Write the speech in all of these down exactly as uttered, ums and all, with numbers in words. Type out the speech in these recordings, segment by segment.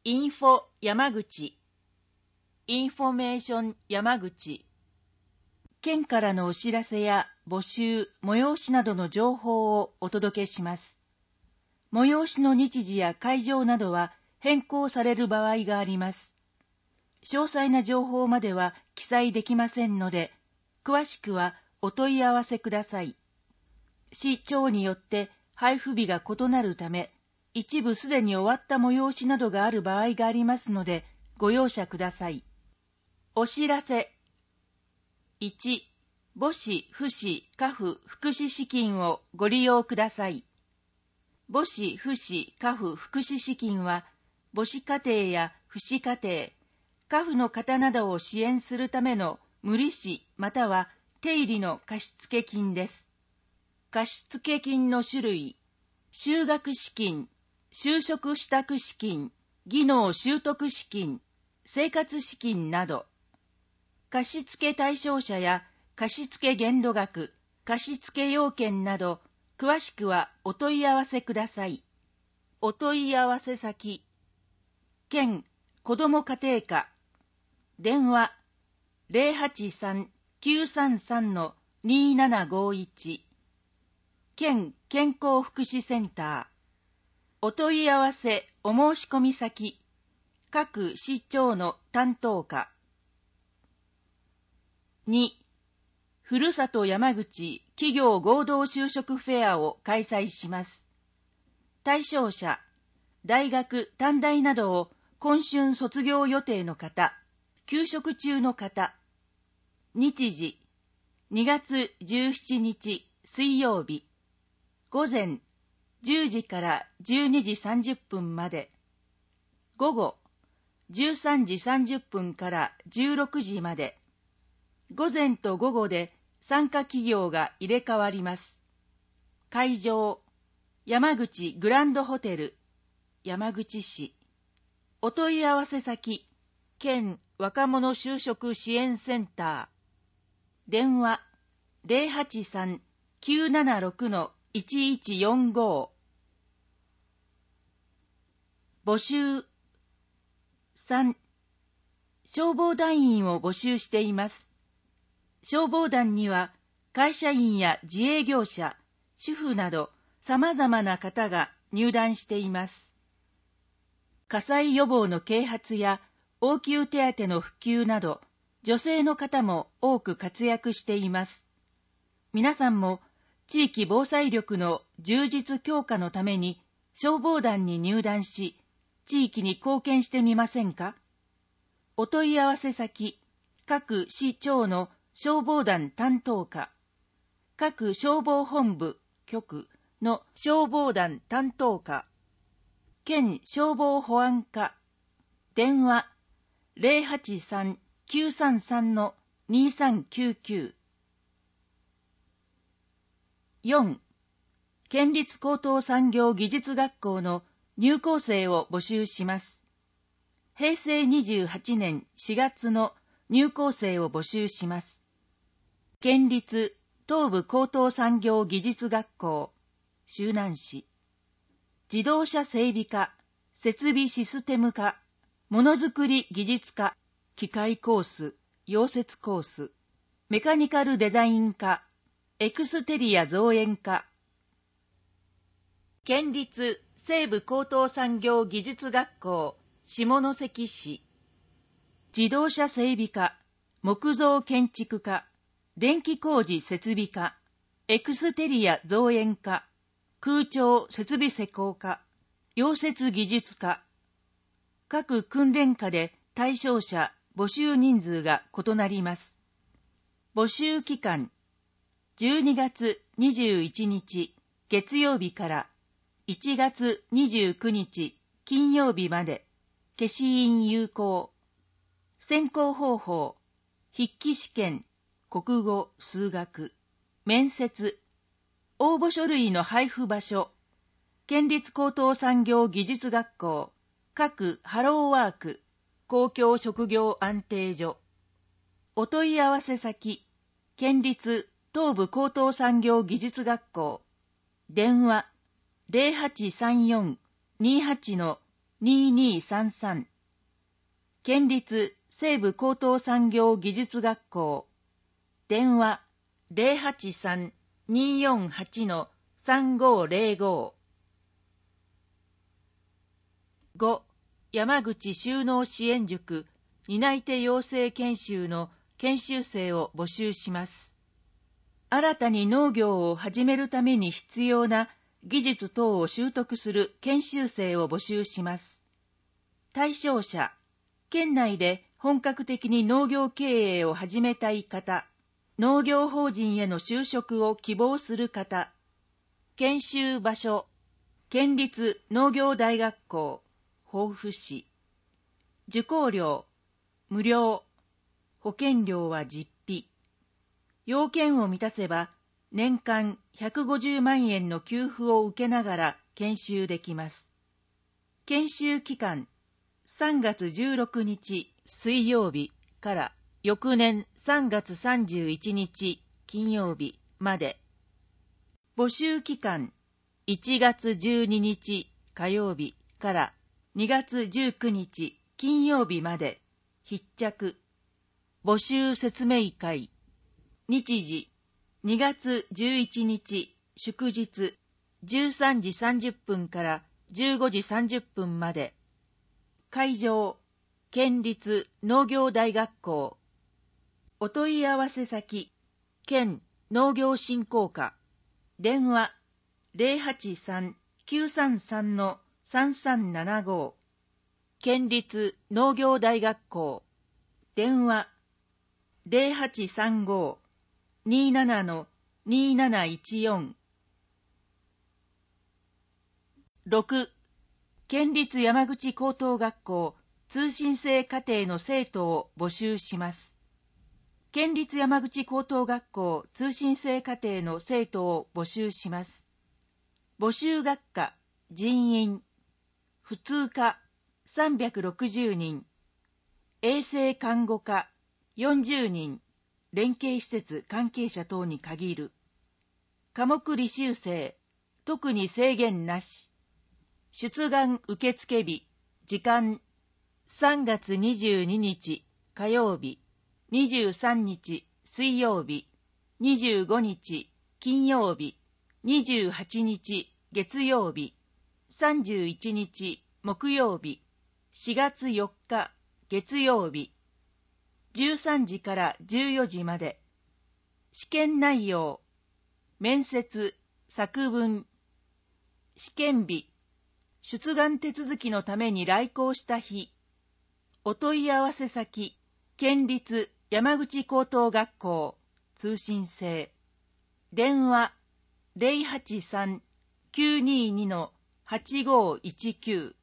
インフォ山口、インフォメーション山口、県からのお知らせや募集、催しなどの情報をお届けします。催しの日時や会場などは変更される場合があります。詳細な情報までは記載できませんので、詳しくはお問い合わせください。市町によって配布日が異なるため、一部すでに終わった催しなどがある場合がありますので、ご容赦ください。お知らせ。いち、母子、父子、家父、福祉資金をご利用ください。母子、父子、家父、福祉資金は、母子家庭や父子家庭、家父の方などを支援するための無利子または手入りの貸付金です。貸付金の種類、就学資金、就職支度資金、技能習得資金、生活資金など、貸付対象者や貸付限度額、貸付要件など、詳しくはお問い合わせください。お問い合わせ先、県子ども家庭課、電話 ゼロはちさん きゅうさんさん にーななごいち、県健康福祉センター、お問い合わせお申し込み先、各市町の担当課。に、ふるさと山口企業合同就職フェアを開催します。対象者、大学、短大などを今春卒業予定の方、休職中の方。日時、にがつじゅうしちにち水曜日、午前じゅうじからじゅうにじさんじゅっぷんまで、午後じゅうさんじさんじゅっぷんからじゅうろくじまで、午前と午後で参加企業が入れ替わります。会場、山口グランドホテル、山口市。お問い合わせ先、県若者就職支援センター。電話、ゼロはちさん きゅうななろく いちいちよんご。募集。さん、消防団員を募集しています。消防団には会社員や自営業者、主婦など様々な方が入団しています。火災予防の啓発や応急手当の普及など、女性の方も多く活躍しています。皆さんも地域防災力の充実強化のために消防団に入団し、地域に貢献してみませんか？お問い合わせ先、各市町の消防団担当課、各消防本部局の消防団担当課、県消防保安課、電話 ゼロはちさん きゅうさんさん にーさんきゅうきゅう。よん、県立高等産業技術学校の入校生を募集します。へいせいにじゅうはちねんしがつの入校生を募集します。県立東部高等産業技術学校、周南市。自動車整備科、設備システム科、ものづくり技術科、機械コース、溶接コース、メカニカルデザイン科、エクステリア造園科。県立西部高等産業技術学校、下関市。自動車整備科、木造建築科、電気工事設備科、エクステリア造園科、空調設備施工科、溶接技術科。各訓練科で対象者、募集人数が異なります。募集期間、じゅうにがつにじゅういちにち月曜日からいちがつにじゅうくにち金曜日まで、消印有効。選考方法、筆記試験、国語、数学、面接、応募書類の配布場所、県立高等産業技術学校、各ハローワーク、公共職業安定所。お問い合わせ先、県立東部高等産業技術学校、電話 ゼロはちさんよん にーはちににさんさん。県立西部高等産業技術学校。電話 ゼロはちさん にーよんはち さんごーぜろご。ご. 山口就農支援塾担い手養成研修の研修生を募集します。新たに農業を始めるために必要な技術等を習得する研修生を募集します。対象者、県内で本格的に農業経営を始めたい方、農業法人への就職を希望する方、研修場所、県立農業大学校、防府市。受講料、無料。保険料は実費。要件を満たせば、年間ひゃくごじゅうまんえんの給付を受けながら研修できます。研修期間、さんがつじゅうろくにち水曜日から翌年さんがつさんじゅういちにち金曜日まで。募集期間、いちがつじゅうににち火曜日からにがつじゅうくにち金曜日まで。必着。募集説明会。日時、にがつじゅういちにち祝日、じゅうさんじさんじゅっぷんからじゅうごじさんじゅっぷんまで。会場、県立農業大学校。お問い合わせ先、県農業振興課。電話、ゼロはちさん きゅうさんさん さんさんななご。県立農業大学校。電話、ゼロはちさんご にーなな にーなないちよん。ろく. 県立山口高等学校通信制課程の生徒を募集します。県立山口高等学校通信制課程の生徒を募集します。募集学科、人員、普通科さんびゃくろくじゅうにん、衛生看護科よんじゅうにん、連携施設関係者等に限る。科目履修生、特に制限なし。出願受付日、時間、さんがつにじゅうににち火曜日、にじゅうさんにち水曜日、にじゅうごにち金曜日、にじゅうはちにち月曜日、さんじゅういちにち木曜日、しがつよっか月曜日、じゅうさんじからじゅうよじまで。試験内容、面接、作文、試験日、出願手続きのために来校した日。お問い合わせ先、県立山口高等学校通信制。電話、ゼロはちさん きゅうにに はちごいちきゅう。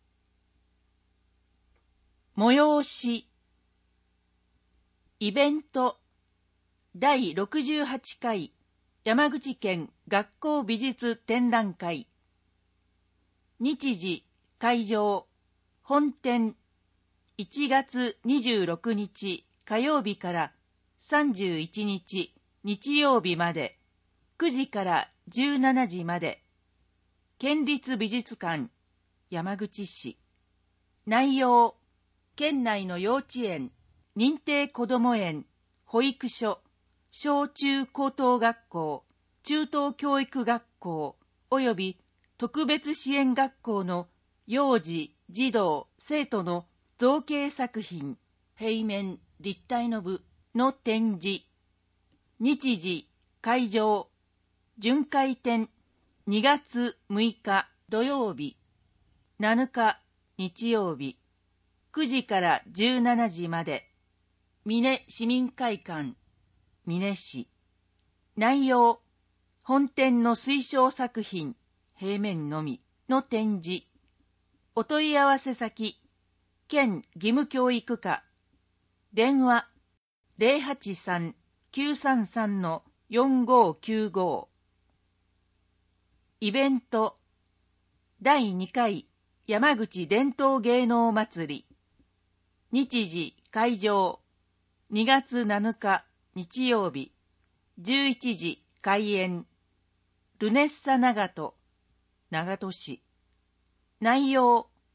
催し、イベント、だいろくじゅうはちかい山口県学校美術展覧会。日時、会場、本展、いちがつにじゅうろくにち火曜日からさんじゅういちにち日曜日まで、くじからじゅうしちじまで。県立美術館、山口市。内容、県内の幼稚園、認定こども園、保育所、小中高等学校、中等教育学校および特別支援学校の幼児、児童、生徒の造形作品、平面、立体の部の展示。日時、会場、巡回展、にがつむいか土曜日、なのか日曜日、くじからじゅうしちじまで。美祢市民会館、美祢市。内容、本展の推奨作品、平面のみの展示。お問い合わせ先、県義務教育課。電話、ゼロはちさん きゅうさんさん よんごきゅうご。イベント、だいにかい山口伝統芸能祭り。日時、会場、にがつなのか日曜日、じゅういちじ開演。ルネッサ長門、長門市。内容、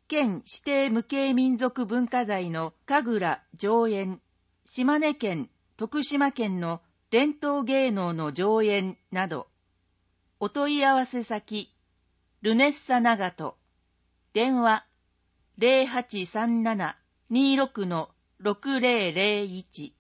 県指定無形民族文化財の神楽上演、島根県、徳島県の伝統芸能の上演など、お問い合わせ先、ルネッサ長門、電話 ゼロはちさんななにろくのろくゼロゼロいち。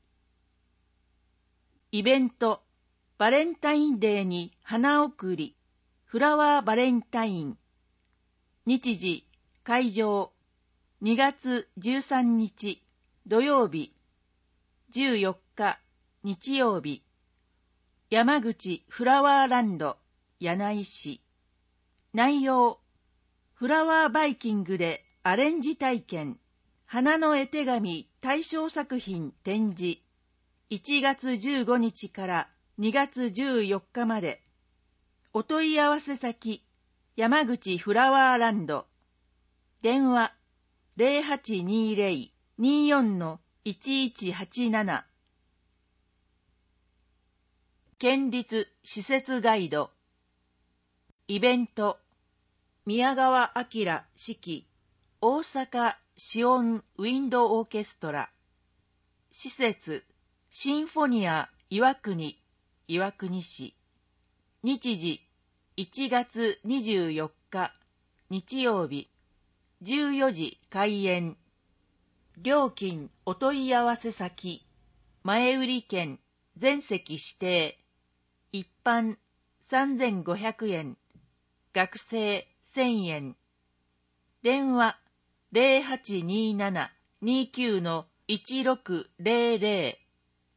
イベント、バレンタインデーに花贈り、フラワーバレンタイン。日時、会場、にがつじゅうさんにち土曜日、じゅうよっか日曜日、山口フラワーランド柳井市。内容、フラワーバイキングでアレンジ体験、花の絵手紙対象作品展示、いちがつじゅうごにちからにがつじゅうよっかまで。お問い合わせ先、山口フラワーランド。電話 ゼロはちにゼロ によんのいちいちはちなな。県立施設ガイド。イベント、宮川明指揮、大阪シオンウィンドオーケストラ。施設、シンフォニア岩国、岩国市。日時、いちがつにじゅうよっか日曜日、じゅうよじ開演。料金お問い合わせ先、前売り券全席指定。一般さんぜんごひゃくえん、学生せんえん。電話 ゼロはちにななにきゅうのいちろくゼロゼロ。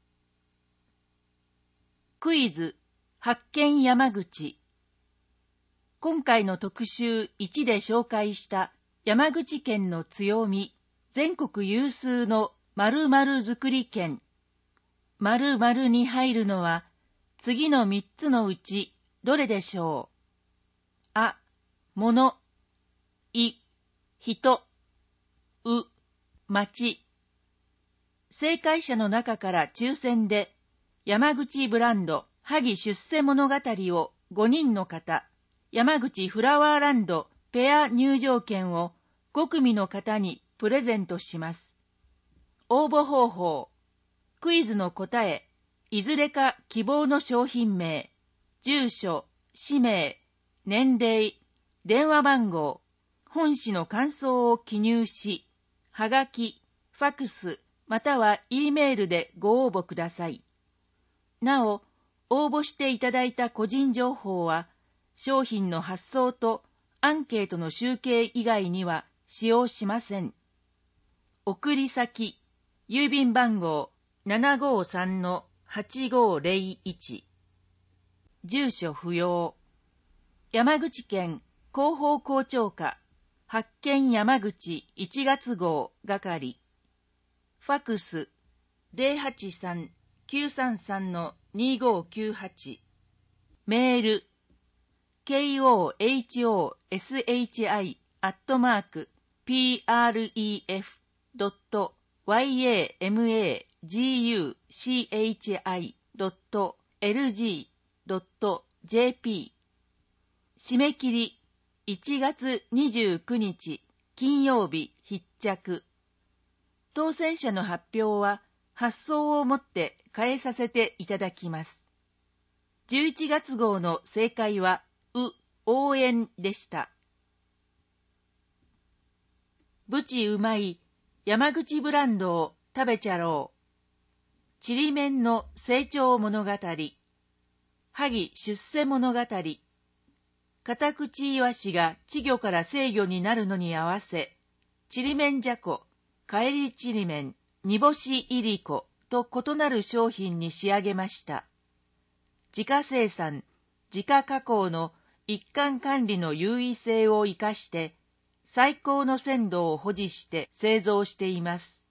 クイズ発見山口。今回の特集いちで紹介した山口県の強み、全国有数の〇〇作り県。〇〇に入るのは次のみっつのうちどれでしょう。あ、もの、い、人、う、町。正解者の中から抽選で山口ブランド萩出世物語をごにんの方、山口フラワーランドペア入場券をごくみの方にプレゼントします。応募方法、クイズの答え、いずれか希望の商品名、住所、氏名、年齢、電話番号、本誌の感想を記入し、はがき、ファクス、または E メールでご応募ください。なお、応募していただいた個人情報は、商品の発送とアンケートの集計以外には使用しません。送り先、郵便番号 ななごさんのはちごゼロいち。住所不要。山口県広報校長課発見山口いちがつ号係。ファクス ゼロはちさんきゅうさんさんのにごきゅうはち。メール ケーオーエイチオーエスエイチアイ アットマーク ピーアールイーエフ ドット ヤマグチ ドット エルジー ドット ジェーピー。 締め切りいちがつにじゅうくにち金曜日必着。当選者の発表は発送をもって変えさせていただきます。じゅういちがつ号の正解はう応援でした。ぶちうまい山口ブランドを食べちゃろう。ちりめんの成長物語。萩出世物語。カタクチイワシが稚魚から成魚になるのに合わせ、ちりめんじゃこ、帰りちりめん、煮干しいりこと異なる商品に仕上げました。自家生産、自家加工の一貫管理の優位性を生かして、最高の鮮度を保持して製造しています。